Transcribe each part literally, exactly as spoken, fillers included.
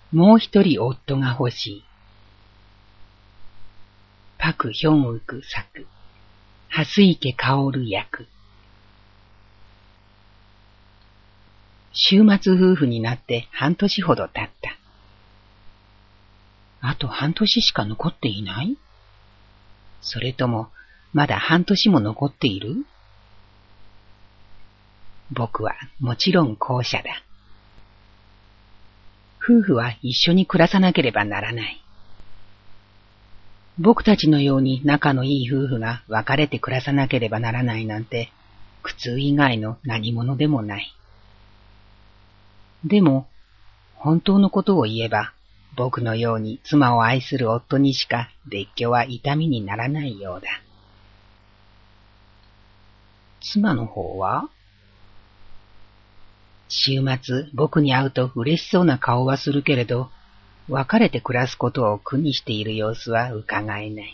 もう一人夫が欲しい。パク・ヒョンウク作、蓮池薫役。週末夫婦になって半年ほど経った。あと半年しか残っていない？それとも、まだ半年も残っている？僕はもちろん後者だ。夫婦は一緒に暮らさなければならない。僕たちのように仲のいい夫婦が別れて暮らさなければならないなんて、苦痛以外の何者でもない。でも、本当のことを言えば、僕のように妻を愛する夫にしか別居は痛みにならないようだ。妻の方は？週末僕に会うと嬉しそうな顔はするけれど、別れて暮らすことを苦にしている様子は伺えない。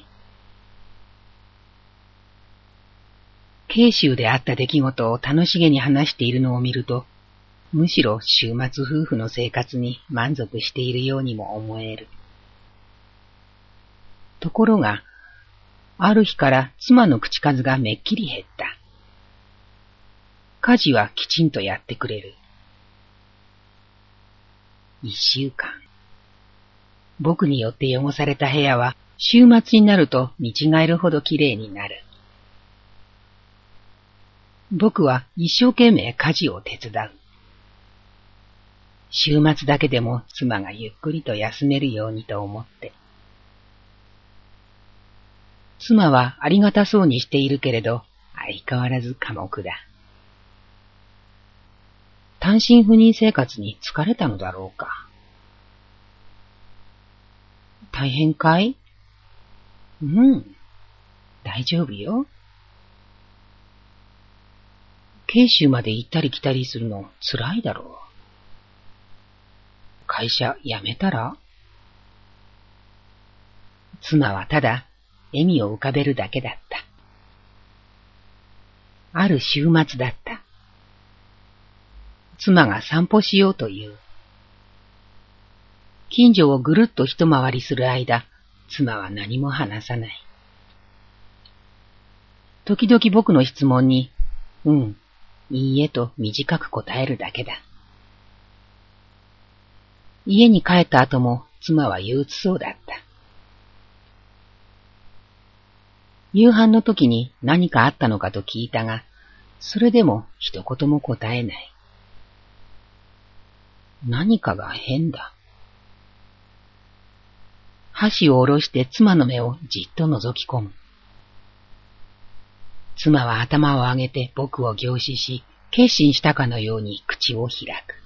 慶州であった出来事を楽しげに話しているのを見ると、むしろ週末夫婦の生活に満足しているようにも思える。ところが、ある日から妻の口数がめっきり減った。家事はきちんとやってくれる。一週間。僕によって汚された部屋は週末になると見違えるほどきれいになる。僕は一生懸命家事を手伝う。週末だけでも妻がゆっくりと休めるようにと思って。妻はありがたそうにしているけれど、相変わらず寡黙だ。単身赴任生活に疲れたのだろうか。大変かい？うん、大丈夫よ。慶州まで行ったり来たりするの辛いだろう。会社辞めたら？妻はただ笑みを浮かべるだけだった。ある週末だった。妻が散歩しようという。近所をぐるっと一回りする間、妻は何も話さない。時々僕の質問に、うん、いいえと短く答えるだけだ。家に帰った後も妻は憂鬱そうだった。夕飯の時に何かあったのかと聞いたが、それでも一言も答えない。何かが変だ。箸を下ろして妻の目をじっと覗き込む。妻は頭を上げて僕を凝視し、決心したかのように口を開く。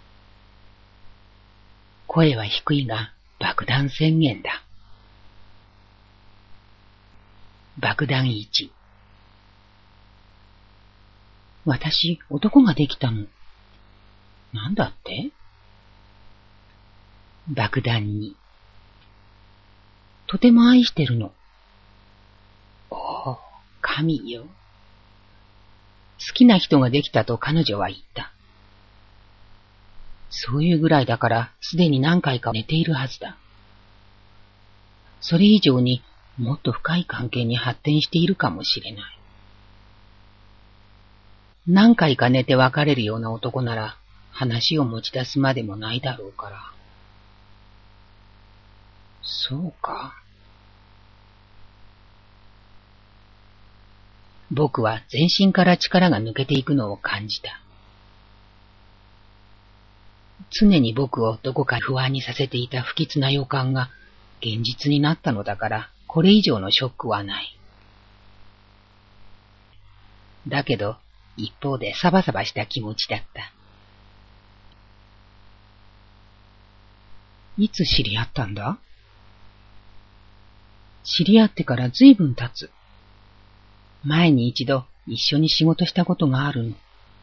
声は低いが爆弾宣言だ。爆弾いち。私、男ができたの。なんだって？爆弾に。とても愛してるの。おお、神よ。好きな人ができたと彼女は言った。そういうぐらいだからすでに何回か寝ているはずだ。それ以上にもっと深い関係に発展しているかもしれない。何回か寝て別れるような男なら話を持ち出すまでもないだろうから。そうか。僕は全身から力が抜けていくのを感じた。常に僕をどこか不安にさせていた不吉な予感が現実になったのだから、これ以上のショックはない。だけど、一方でサバサバした気持ちだった。いつ知り合ったんだ？知り合ってから随分経つ。前に一度一緒に仕事したことがあるの。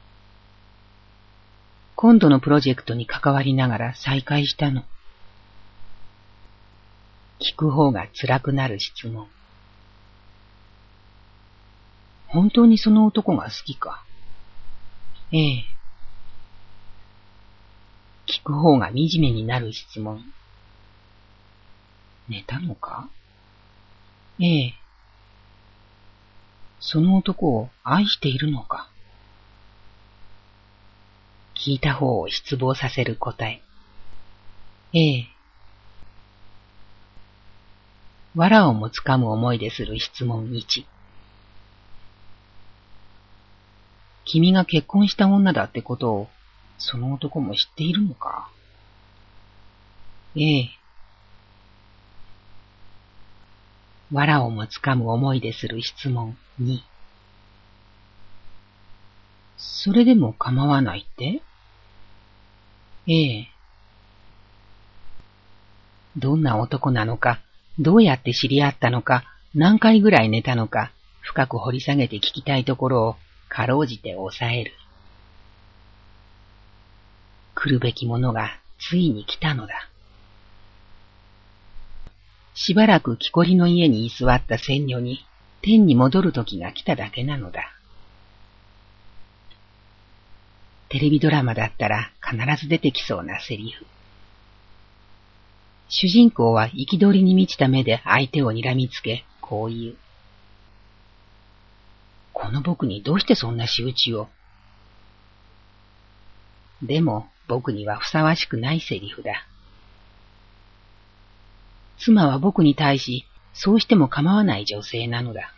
今度のプロジェクトに関わりながら再会したの。聞く方が辛くなる質問。本当にその男が好きか？ええ。聞く方が惨めになる質問。寝たのか？ええ。その男を愛しているのか？聞いた方を失望させる答え。ええ。藁をもつかむ思いでする質問いち。君が結婚した女だってことを、その男も知っているのか？ええ。藁をもつかむ思いでする質問に。それでも構わないって？ええ。どんな男なのか、どうやって知り合ったのか、何回ぐらい寝たのか、深く掘り下げて聞きたいところを、かろうじて抑える。来るべきものがついに来たのだ。しばらく木こりの家に居座った仙女に、天に戻る時が来ただけなのだ。テレビドラマだったら必ず出てきそうなセリフ。主人公は憤りに満ちた目で相手を睨みつけ、こう言う。この僕にどうしてそんな仕打ちを。でも僕にはふさわしくないセリフだ。妻は僕に対し、そうしても構わない女性なのだ。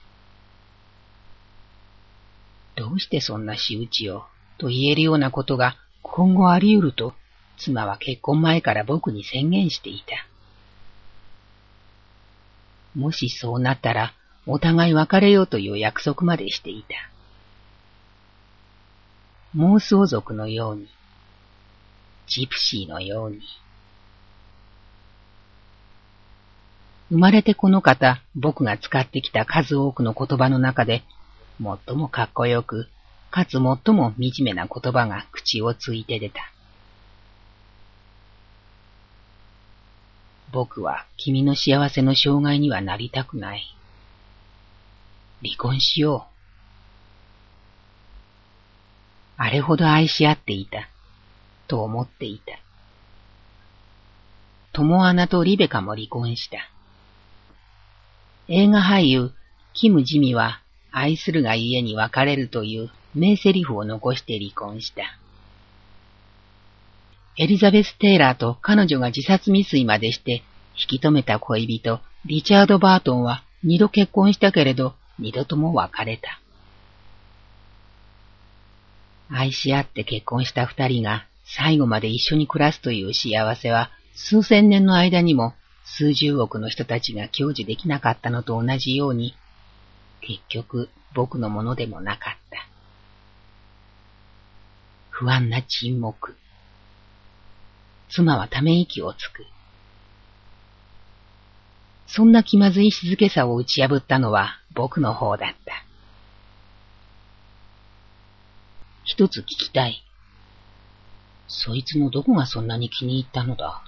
どうしてそんな仕打ちを、と言えるようなことが今後あり得ると、妻は結婚前から僕に宣言していた。もしそうなったら、お互い別れようという約束までしていた。妄想族のように、ジプシーのように。生まれてこの方、僕が使ってきた数多くの言葉の中で、最もかっこよく、かつ最も惨めな言葉が口をついて出た。僕は君の幸せの障害にはなりたくない。離婚しよう。あれほど愛し合っていた、と思っていた。トモアナとリベカも離婚した。映画俳優、キム・ジミは、愛するがゆえに別れるという名セリフを残して離婚した。エリザベス・テイラーと彼女が自殺未遂までして引き止めた恋人、リチャード・バートンは二度結婚したけれど、二度とも別れた。愛し合って結婚した二人が最後まで一緒に暮らすという幸せは、数千年の間にも数十億の人たちが享受できなかったのと同じように、結局僕のものでもなかった。不安な沈黙。妻はため息をつく。そんな気まずい静けさを打ち破ったのは僕の方だった。一つ聞きたい。そいつのどこがそんなに気に入ったのだ？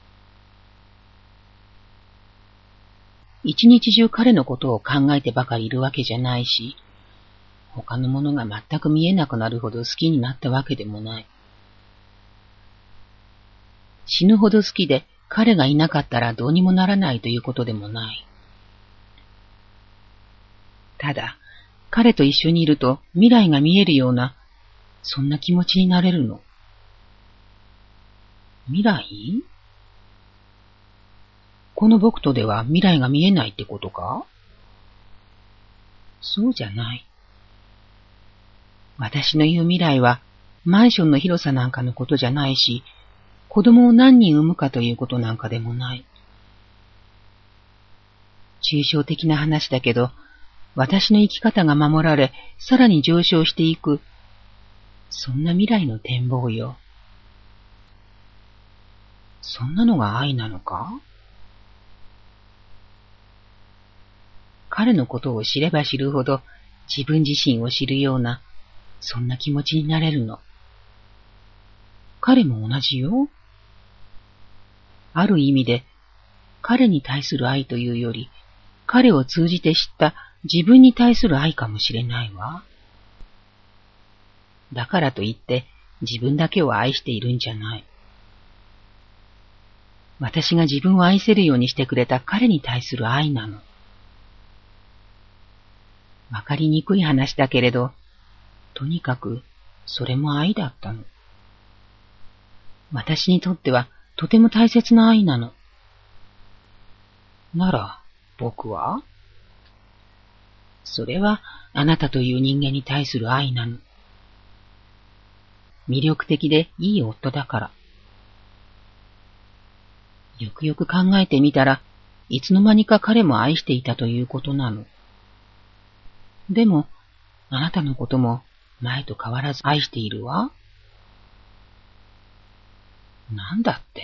一日中彼のことを考えてばかりいるわけじゃないし、他のものが全く見えなくなるほど好きになったわけでもない。死ぬほど好きで彼がいなかったらどうにもならないということでもない。ただ、彼と一緒にいると未来が見えるような、そんな気持ちになれるの。未来？この僕とでは未来が見えないってことか？そうじゃない。私の言う未来はマンションの広さなんかのことじゃないし、子供を何人産むかということなんかでもない。抽象的な話だけど、私の生き方が守られ、さらに上昇していく、そんな未来の展望よ。そんなのが愛なのか？彼のことを知れば知るほど自分自身を知るような、そんな気持ちになれるの。彼も同じよ。ある意味で、彼に対する愛というより、彼を通じて知った自分に対する愛かもしれないわ。だからといって自分だけを愛しているんじゃない。 私が自分を愛せるようにしてくれた彼に対する愛なの。わかりにくい話だけれど、とにかくそれも愛だったの。私にとってはとても大切な愛なの。なら、僕は？それはあなたという人間に対する愛なの。魅力的でいい夫だから。よくよく考えてみたら、いつの間にか彼も愛していたということなの。でも、あなたのことも前と変わらず愛しているわ。なんだって？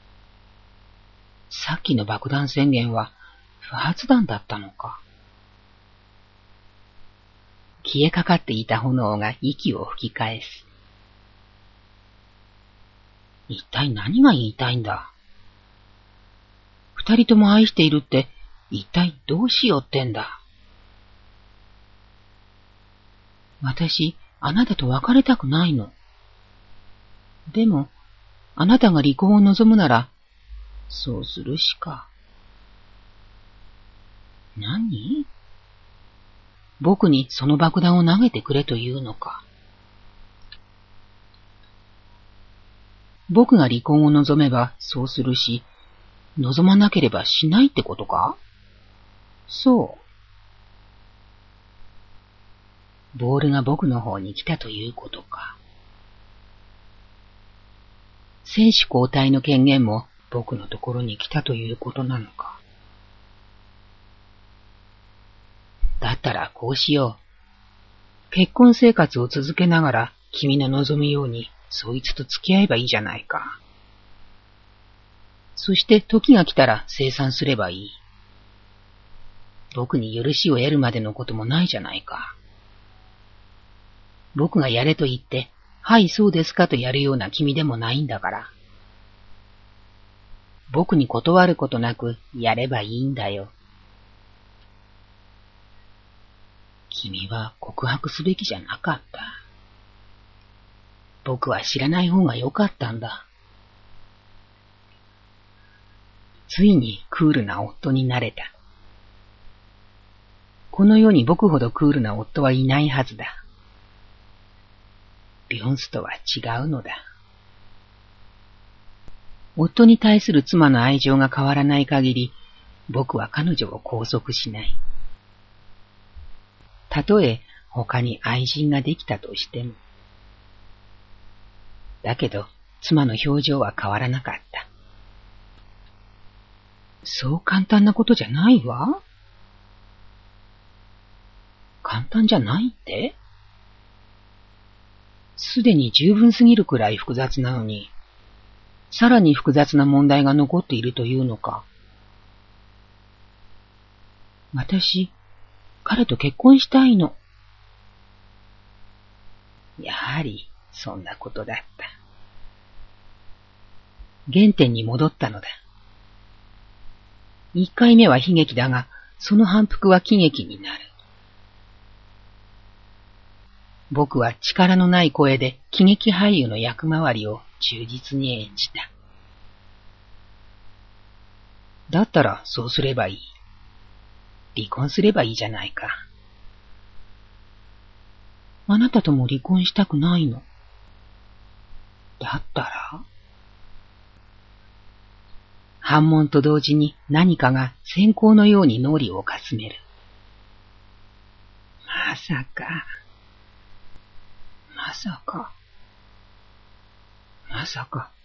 さっきの爆弾宣言は不発弾だったのか。消えかかっていた炎が息を吹き返す。一体何が言いたいんだ？二人とも愛しているって一体どうしようってんだ？私、あなたと別れたくないの。でも、あなたが離婚を望むなら、そうするしか。何？僕にその爆弾を投げてくれというのか。僕が離婚を望めばそうするし、望まなければしないってことか？そう。ボールが僕の方に来たということか。選手交代の権限も僕のところに来たということなのか。だったらこうしよう。結婚生活を続けながら君の望むようにそいつと付き合えばいいじゃないか。そして時が来たら清算すればいい。僕に許しを得るまでのこともないじゃないか。僕がやれと言って、はいそうですかとやるような君でもないんだから。僕に断ることなくやればいいんだよ。君は告白すべきじゃなかった。僕は知らない方がよかったんだ。ついにクールな夫になれた。この世に僕ほどクールな夫はいないはずだ。ビョンスとは違うのだ。夫に対する妻の愛情が変わらない限り、僕は彼女を拘束しない。たとえ他に愛人ができたとしても。だけど、妻の表情は変わらなかった。そう簡単なことじゃないわ。簡単じゃないって？すでに十分すぎるくらい複雑なのに、さらに複雑な問題が残っているというのか。私、彼と結婚したいの。やはり、そんなことだった。原点に戻ったのだ。一回目は悲劇だが、その反復は喜劇になる。僕は力のない声で喜劇俳優の役回りを忠実に演じた。だったらそうすればいい。離婚すればいいじゃないか。あなたとも離婚したくないの。だったら？反問と同時に何かが閃光のように脳裏をかすめる。まさか。まさか。まさか。